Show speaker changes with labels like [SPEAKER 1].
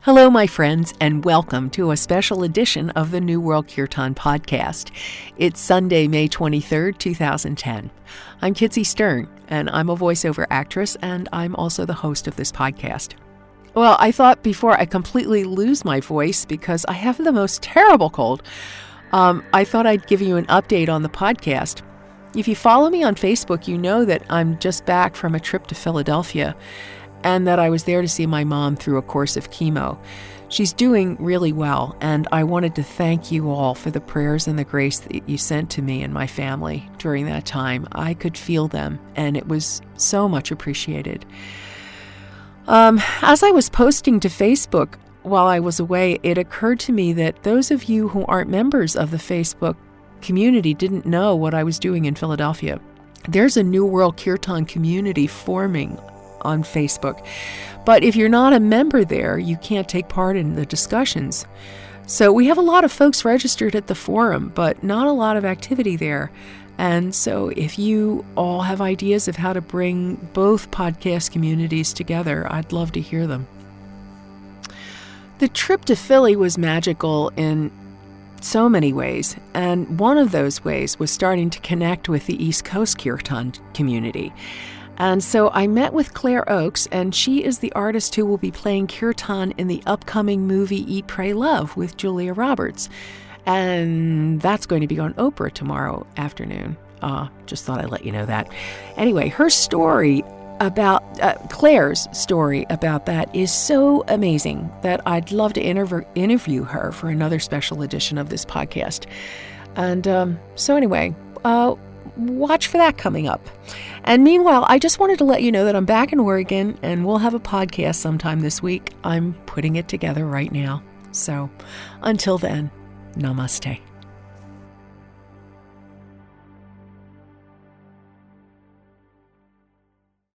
[SPEAKER 1] Hello, my friends, and welcome to a special edition of the New World Kirtan podcast. It's Sunday, May 23rd, 2010. I'm Kitsy Stern, and I'm a voiceover actress, and I'm also the host of this podcast. Well, I thought before I completely lose my voice, because I have the most terrible cold, I thought I'd give you an update on the podcast. If you follow me on Facebook, you know that I'm just back from a trip to Philadelphia, and that I was there to see my mom through a course of chemo. She's doing really well, and I wanted to thank you all for the prayers and the grace that you sent to me and my family during that time. I could feel them, and it was so much appreciated. As I was posting to Facebook while I was away, it occurred to me that those of you who aren't members of the Facebook community didn't know what I was doing in Philadelphia. There's a New World Kirtan community forming on Facebook. But if you're not a member there, you can't take part in the discussions. So we have a lot of folks registered at the forum, but not a lot of activity there. And so if you all have ideas of how to bring both podcast communities together, I'd love to hear them. The trip to Philly was magical in so many ways, and one of those ways was starting to connect with the East Coast Kirtan community. And so I met with Claire Oakes, and she is the artist who will be playing Kirtan in the upcoming movie Eat, Pray, Love with Julia Roberts. And that's going to be on Oprah tomorrow afternoon. Just thought I'd let you know that. Anyway, her story about, Claire's story about that is so amazing that I'd love to interview her for another special edition of this podcast. And so anyway, watch for that coming up. And meanwhile, I just wanted to let you know that I'm back in Oregon and we'll have a podcast sometime this week. I'm putting it together right now. So until then, namaste.